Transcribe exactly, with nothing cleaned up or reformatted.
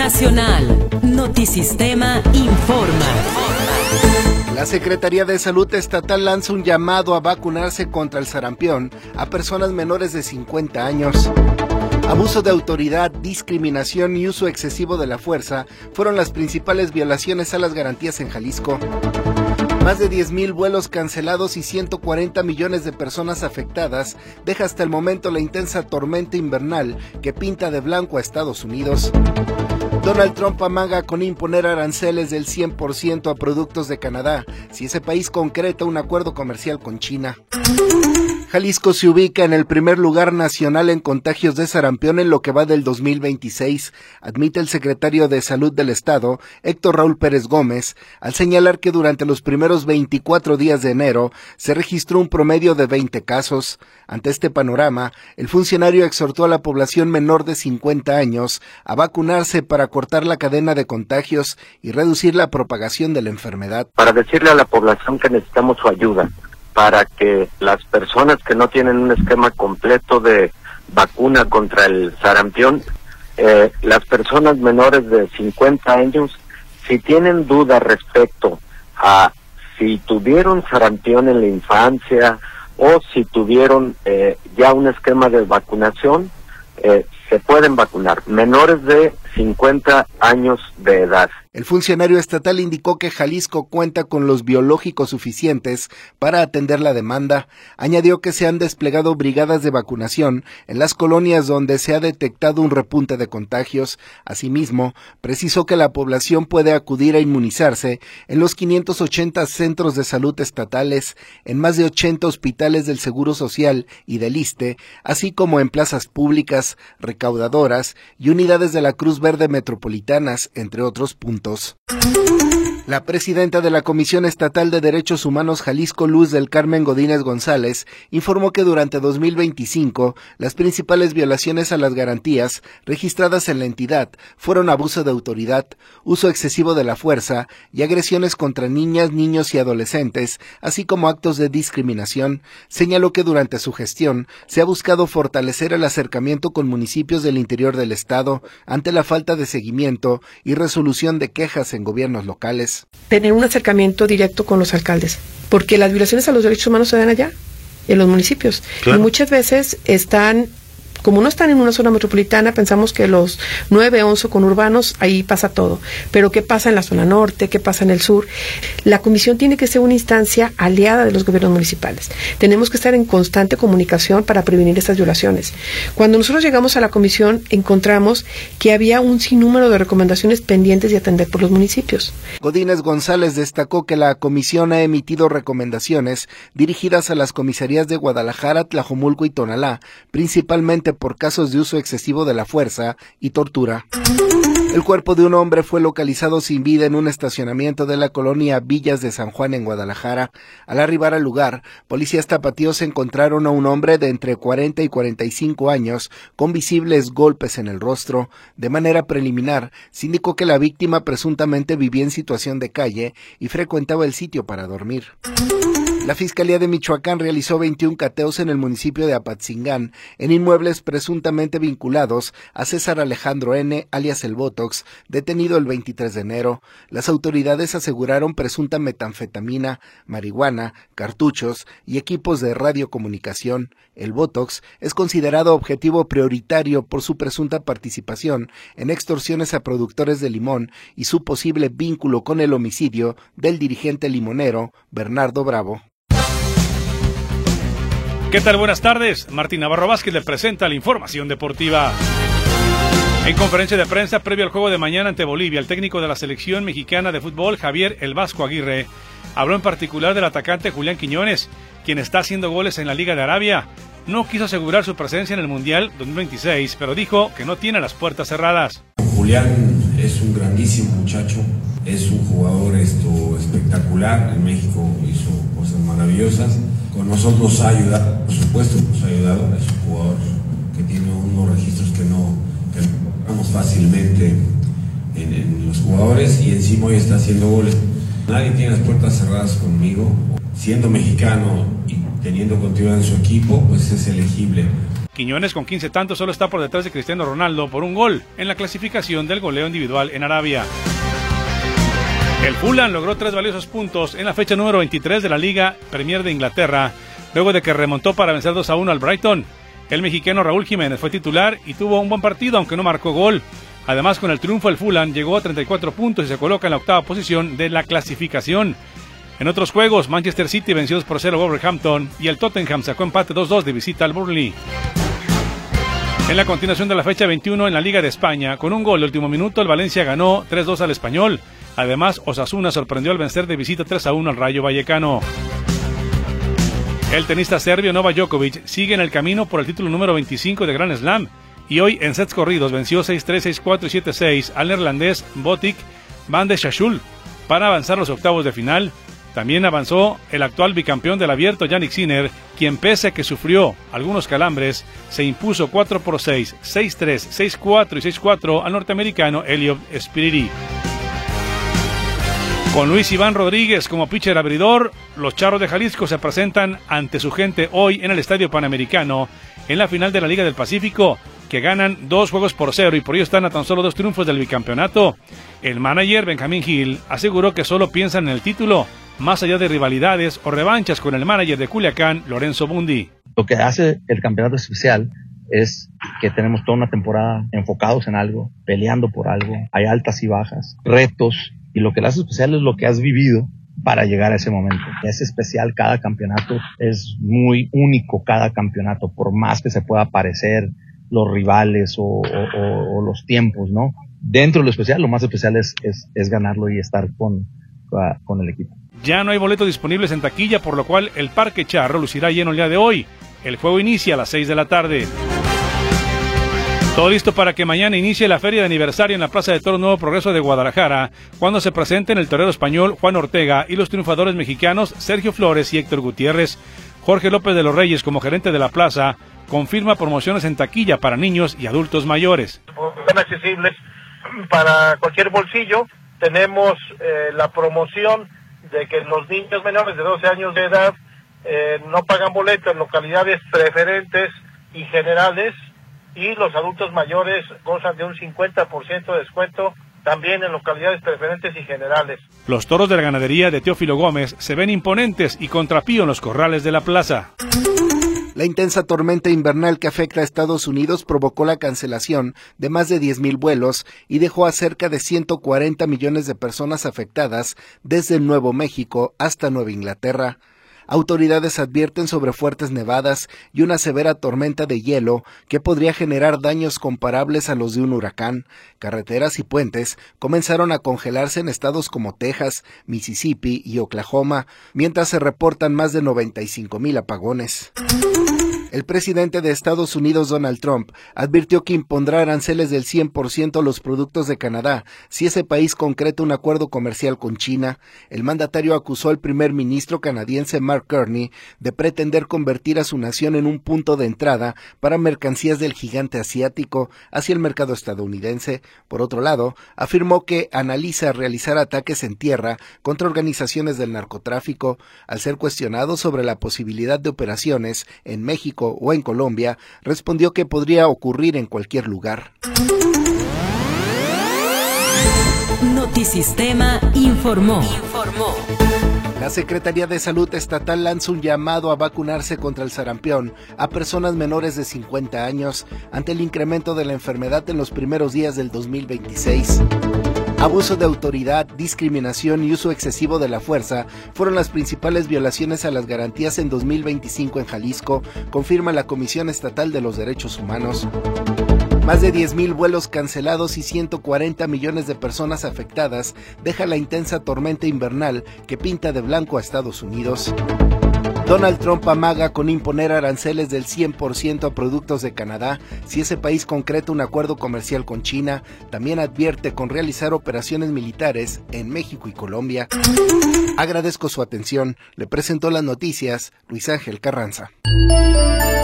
Nacional. Notisistema informa. La Secretaría de Salud Estatal lanza un llamado a vacunarse contra el sarampión a personas menores de cincuenta años. Abuso de autoridad, discriminación y uso excesivo de la fuerza fueron las principales violaciones a las garantías en Jalisco. Más de diez mil vuelos cancelados y ciento cuarenta millones de personas afectadas deja hasta el momento la intensa tormenta invernal que pinta de blanco a Estados Unidos. Donald Trump amaga con imponer aranceles del cien por ciento a productos de Canadá si ese país concreta un acuerdo comercial con China. Jalisco se ubica en el primer lugar nacional en contagios de sarampión en lo que va del dos mil veintiséis, admite el secretario de Salud del Estado, Héctor Raúl Pérez Gómez, al señalar que durante los primeros veinticuatro días de enero se registró un promedio de veinte casos. Ante este panorama, el funcionario exhortó a la población menor de cincuenta años a vacunarse para cortar la cadena de contagios y reducir la propagación de la enfermedad. Para decirle a la población que necesitamos su ayuda, para que las personas que no tienen un esquema completo de vacuna contra el sarampión, eh, las personas menores de cincuenta años, si tienen dudas respecto a si tuvieron sarampión en la infancia o si tuvieron eh, ya un esquema de vacunación, eh, se pueden vacunar, menores de cincuenta años de edad. El funcionario estatal indicó que Jalisco cuenta con los biológicos suficientes para atender la demanda. Añadió que se han desplegado brigadas de vacunación en las colonias donde se ha detectado un repunte de contagios. Asimismo, precisó que la población puede acudir a inmunizarse en los quinientos ochenta centros de salud estatales, en más de ochenta hospitales del Seguro Social y del ISSSTE, así como en plazas públicas, recaudadoras y unidades de la Cruz Verde metropolitanas, entre otros puntos. La presidenta de la Comisión Estatal de Derechos Humanos Jalisco, Luz del Carmen Godínez González, informó que durante dos mil veinticinco las principales violaciones a las garantías registradas en la entidad fueron abuso de autoridad, uso excesivo de la fuerza y agresiones contra niñas, niños y adolescentes, así como actos de discriminación. Señaló que durante su gestión se ha buscado fortalecer el acercamiento con municipios del interior del estado ante la falta de seguimiento y resolución de quejas en gobiernos locales. Tener un acercamiento directo con los alcaldes, porque las violaciones a los derechos humanos se dan allá, en los municipios, claro. Y muchas veces están, como no están en una zona metropolitana, pensamos que los nueve, once conurbanos, ahí pasa todo, pero ¿qué pasa en la zona norte? ¿Qué pasa en el sur? La comisión tiene que ser una instancia aliada de los gobiernos municipales. Tenemos que estar en constante comunicación para prevenir estas violaciones. Cuando nosotros llegamos a la comisión, encontramos que había un sinnúmero de recomendaciones pendientes de atender por los municipios. Godínez González destacó que la comisión ha emitido recomendaciones dirigidas a las comisarías de Guadalajara, Tlajomulco y Tonalá, principalmente por casos de uso excesivo de la fuerza y tortura. El cuerpo de un hombre fue localizado sin vida en un estacionamiento de la colonia Villas de San Juan en Guadalajara. Al arribar al lugar, policías tapatíos encontraron a un hombre de entre cuarenta y cuarenta y cinco años con visibles golpes en el rostro. De manera preliminar, se indicó que la víctima presuntamente vivía en situación de calle y frecuentaba el sitio para dormir. La Fiscalía de Michoacán realizó veintiún cateos en el municipio de Apatzingán, en inmuebles presuntamente vinculados a César Alejandro N., alias El Botox, detenido el veintitrés de enero. Las autoridades aseguraron presunta metanfetamina, marihuana, cartuchos y equipos de radiocomunicación. El Botox es considerado objetivo prioritario por su presunta participación en extorsiones a productores de limón y su posible vínculo con el homicidio del dirigente limonero Bernardo Bravo. ¿Qué tal? Buenas tardes. Martín Navarro Vázquez le presenta la información deportiva. En conferencia de prensa previo al juego de mañana ante Bolivia, el técnico de la selección mexicana de fútbol, Javier El Vasco Aguirre, habló en particular del atacante Julián Quiñones, quien está haciendo goles en la Liga de Arabia. No quiso asegurar su presencia en el Mundial dos mil veintiséis, pero dijo que no tiene las puertas cerradas. Julián es un grandísimo muchacho, es un jugador esto espectacular. En México hizo cosas maravillosas. Con nosotros ha ayudado, por supuesto nos ha ayudado. Es un jugador que tiene unos registros que no que encontramos fácilmente en, en los jugadores, y encima hoy está haciendo goles. Nadie tiene las puertas cerradas conmigo. Siendo mexicano y teniendo continuidad en su equipo, pues es elegible. Quiñones con quince tantos solo está por detrás de Cristiano Ronaldo por un gol en la clasificación del goleo individual en Arabia. El Fulham logró tres valiosos puntos en la fecha número veintitrés de la Liga Premier de Inglaterra, luego de que remontó para vencer dos a uno al Brighton. El mexicano Raúl Jiménez fue titular y tuvo un buen partido, aunque no marcó gol. Además, con el triunfo, el Fulham llegó a treinta y cuatro puntos y se coloca en la octava posición de la clasificación. En otros juegos, Manchester City venció dos por cero a Wolverhampton y el Tottenham sacó empate dos dos de visita al Burnley. En la continuación de la fecha veintiuno en la Liga de España, con un gol de último minuto, el Valencia ganó tres dos al Español. Además, Osasuna sorprendió al vencer de visita tres a uno al Rayo Vallecano. El tenista serbio Novak Djokovic sigue en el camino por el título número veinticinco de Grand Slam y hoy en sets corridos venció seis tres, seis cuatro y siete seis al neerlandés Botic van de Schaechul para avanzar a los octavos de final. También avanzó el actual bicampeón del Abierto Jannik Sinner, quien pese a que sufrió algunos calambres, se impuso cuatro por seis, seis tres, seis cuatro y seis cuatro al norteamericano Elliot Spiriri. Con Luis Iván Rodríguez como pitcher abridor, los Charros de Jalisco se presentan ante su gente hoy en el Estadio Panamericano en la final de la Liga del Pacífico, que ganan dos juegos por cero y por ello están a tan solo dos triunfos del bicampeonato. El manager Benjamín Gil aseguró que solo piensan en el título, más allá de rivalidades o revanchas con el manager de Culiacán, Lorenzo Bundi. Lo que hace el campeonato especial es que tenemos toda una temporada enfocados en algo, peleando por algo, hay altas y bajas, retos, y lo que lo hace especial es lo que has vivido para llegar a ese momento. Es especial cada campeonato, es muy único cada campeonato, por más que se pueda parecer los rivales o, o, o los tiempos, ¿no? Dentro de lo especial, lo más especial es, es, es ganarlo y estar con, con el equipo. Ya no hay boletos disponibles en taquilla, por lo cual el Parque Charro lucirá lleno el día de hoy. El juego inicia a las seis de la tarde. Todo listo para que mañana inicie la feria de aniversario en la Plaza de Toros Nuevo Progreso de Guadalajara, cuando se presenten el torero español Juan Ortega y los triunfadores mexicanos Sergio Flores y Héctor Gutiérrez. Jorge López de los Reyes, como gerente de la plaza, confirma promociones en taquilla para niños y adultos mayores. Son accesibles para cualquier bolsillo. Tenemos eh, la promoción de que los niños menores de doce años de edad eh, no pagan boleto en localidades preferentes y generales, y los adultos mayores gozan de un cincuenta por ciento de descuento también en localidades preferentes y generales. Los toros de la ganadería de Teófilo Gómez se ven imponentes y contrapío en los corrales de la plaza. La intensa tormenta invernal que afecta a Estados Unidos provocó la cancelación de más de diez mil vuelos y dejó a cerca de ciento cuarenta millones de personas afectadas desde Nuevo México hasta Nueva Inglaterra. Autoridades advierten sobre fuertes nevadas y una severa tormenta de hielo que podría generar daños comparables a los de un huracán. Carreteras y puentes comenzaron a congelarse en estados como Texas, Mississippi y Oklahoma, mientras se reportan más de noventa y cinco mil apagones. El presidente de Estados Unidos, Donald Trump, advirtió que impondrá aranceles del cien por ciento a los productos de Canadá si ese país concreta un acuerdo comercial con China. El mandatario acusó al primer ministro canadiense Mark Carney de pretender convertir a su nación en un punto de entrada para mercancías del gigante asiático hacia el mercado estadounidense. Por otro lado, afirmó que analiza realizar ataques en tierra contra organizaciones del narcotráfico. Al ser cuestionado sobre la posibilidad de operaciones en México o en Colombia, respondió que podría ocurrir en cualquier lugar. Notisistema informó. Informó. La Secretaría de Salud Estatal lanza un llamado a vacunarse contra el sarampión a personas menores de cincuenta años ante el incremento de la enfermedad en los primeros días del dos mil veintiséis. Abuso de autoridad, discriminación y uso excesivo de la fuerza fueron las principales violaciones a las garantías en dos mil veinticinco en Jalisco, confirma la Comisión Estatal de los Derechos Humanos. Más de diez mil vuelos cancelados y ciento cuarenta millones de personas afectadas deja la intensa tormenta invernal que pinta de blanco a Estados Unidos. Donald Trump amaga con imponer aranceles del cien por ciento a productos de Canadá si ese país concreta un acuerdo comercial con China. También advierte con realizar operaciones militares en México y Colombia. Agradezco su atención. Le presentó las noticias Luis Ángel Carranza.